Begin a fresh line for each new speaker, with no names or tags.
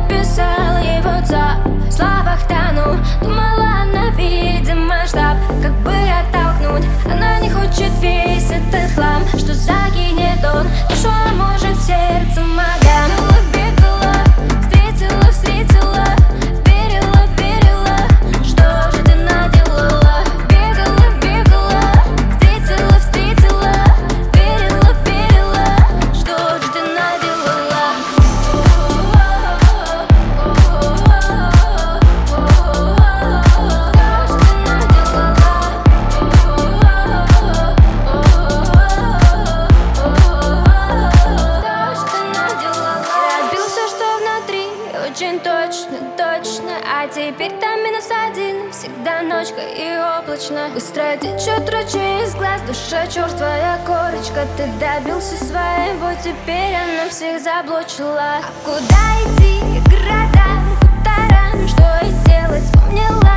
написала ей в WhatsApp. В словах тону, думала, она видит масштаб. Как бы оттолкнуть, она не хочет весь этот хлам, что закинет он. Душу может в сердце мага. Бегала, встретила, встретила, верила, верила, что же ты наделала? Бегала, бегала, встретила, встретила, верила, верила, что же ты наделала? Разбился, что внутри, очень точно, точно. А теперь там -1, всегда ночка и облачно. Быстро течет ручей из глаз, душа черствая корочка. Ты добился своего, теперь она всех заблочила. А куда идти, города, хуторам, что и делать, вспомнила